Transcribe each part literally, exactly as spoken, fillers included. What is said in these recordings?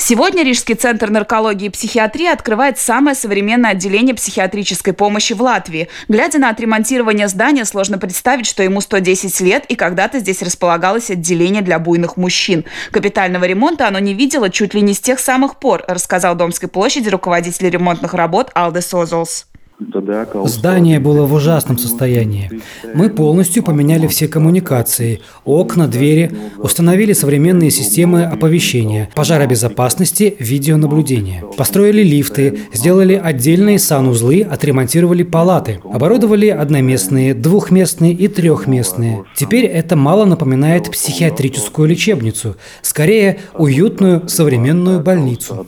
Сегодня Рижский центр наркологии и психиатрии открывает самое современное отделение психиатрической помощи в Латвии. Глядя на отремонтирование здания, сложно представить, что ему сто десять лет, и когда-то здесь располагалось отделение для буйных мужчин. Капитального ремонта оно не видело чуть ли не с тех самых пор, рассказал Домской площади руководитель ремонтных работ Алдис Озолс. Здание было в ужасном состоянии. Мы полностью поменяли все коммуникации, окна, двери, установили современные системы оповещения, пожаробезопасности, видеонаблюдения. Построили лифты, сделали отдельные санузлы, отремонтировали палаты, оборудовали одноместные, двухместные и трехместные. Теперь это мало напоминает психиатрическую лечебницу, скорее уютную современную больницу.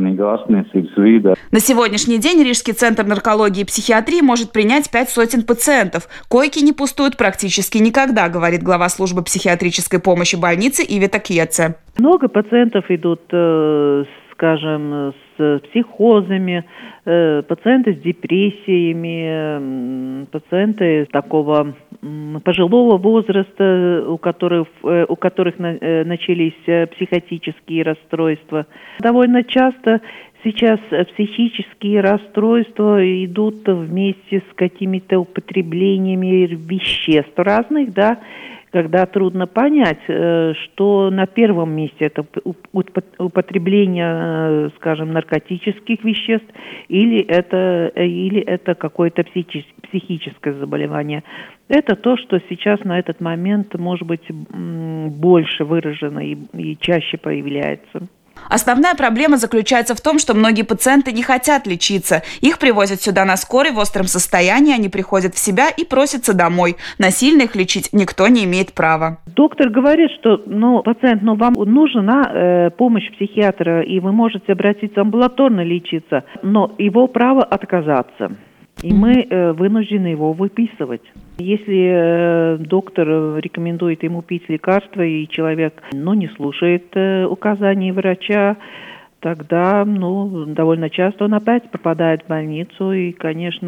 На сегодняшний день Рижский центр наркологии и психиатрии может принять пять сотен пациентов. Койки не пустуют практически никогда, говорит глава службы психиатрической помощи больницы Ивета Кьеце. Много пациентов идут, скажем, с психозами, пациенты с депрессиями, пациенты такого пожилого возраста, у которых, у которых начались психотические расстройства. Довольно часто сейчас психические расстройства идут вместе с какими-то употреблениями веществ разных, да, когда трудно понять, что на первом месте это употребление, скажем, наркотических веществ или это, или это какое-то психическое заболевание. Это то, что сейчас на этот момент, может быть, больше выражено и, и чаще появляется. Основная проблема заключается в том, что многие пациенты не хотят лечиться. Их привозят сюда на скорой в остром состоянии, они приходят в себя и просятся домой. Насильно их лечить никто не имеет права. Доктор говорит, что ну, пациент, ну, вам нужна э, помощь психиатра, и вы можете обратиться амбулаторно лечиться, но его право отказаться. И мы э, вынуждены его выписывать. Если э, доктор рекомендует ему пить лекарства, и человек ну, не слушает э, указаний врача, тогда ну, довольно часто он опять попадает в больницу, и, конечно,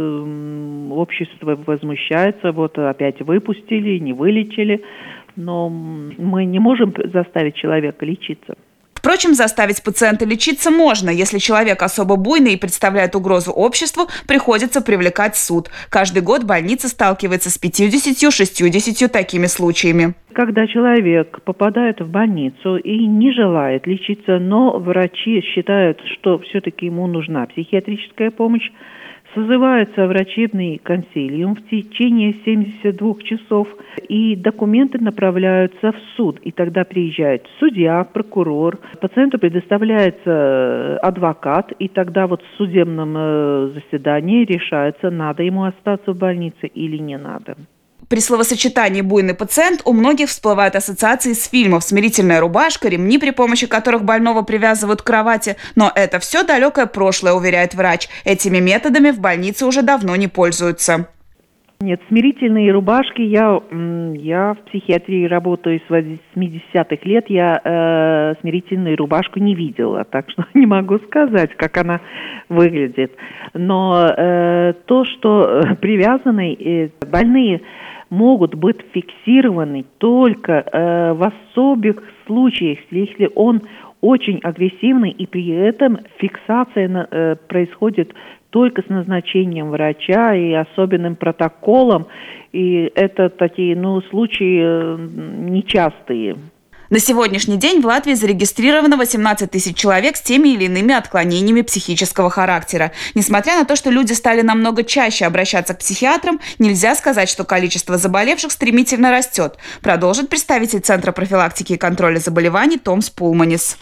э, общество возмущается, вот опять выпустили, не вылечили, но мы не можем заставить человека лечиться. Впрочем, заставить пациента лечиться можно. Если человек особо буйный и представляет угрозу обществу, приходится привлекать суд. Каждый год больница сталкивается с пятьюдесятью-шестьюдесятью такими случаями. Когда человек попадает в больницу и не желает лечиться, но врачи считают, что все-таки ему нужна психиатрическая помощь, созывается врачебный консилиум в течение семидесяти двух часов, и документы направляются в суд. И тогда приезжает судья, прокурор, пациенту предоставляется адвокат, и тогда вот в судебном заседании решается, надо ему остаться в больнице или не надо. При словосочетании «буйный пациент» у многих всплывают ассоциации с фильмов «Смирительная рубашка», ремни, при помощи которых больного привязывают к кровати. Но это все далекое прошлое, уверяет врач. Этими методами в больнице уже давно не пользуются. Нет, смирительные рубашки, я, я в психиатрии работаю с восьмидесятых лет, я э, смирительную рубашку не видела, так что не могу сказать, как она выглядит. Но э, то, что привязаны, э, больные могут быть фиксированы только э, в особых случаях, если он очень агрессивный, и при этом фиксация э, происходит только с назначением врача и особенным протоколом, и это такие, ну, случаи э, нечастые. На сегодняшний день в Латвии зарегистрировано восемнадцать тысяч человек с теми или иными отклонениями психического характера. Несмотря на то, что люди стали намного чаще обращаться к психиатрам, нельзя сказать, что количество заболевших стремительно растет, продолжит представитель Центра профилактики и контроля заболеваний Томс Пулманис.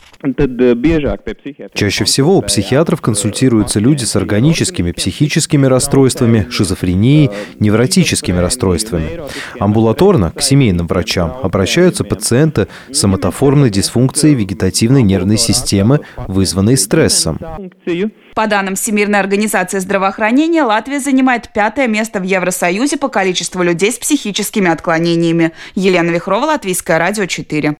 Чаще всего у психиатров консультируются люди с органическими, психическими расстройствами, шизофренией, невротическими расстройствами. Амбулаторно к семейным врачам обращаются пациенты с соматоформной дисфункцией вегетативной нервной системы, вызванной стрессом. По данным Всемирной организации здравоохранения, Латвия занимает пятое место в Евросоюзе по количеству людей с психическими отклонениями. Елена Вихрова, Латвийское радио четыре.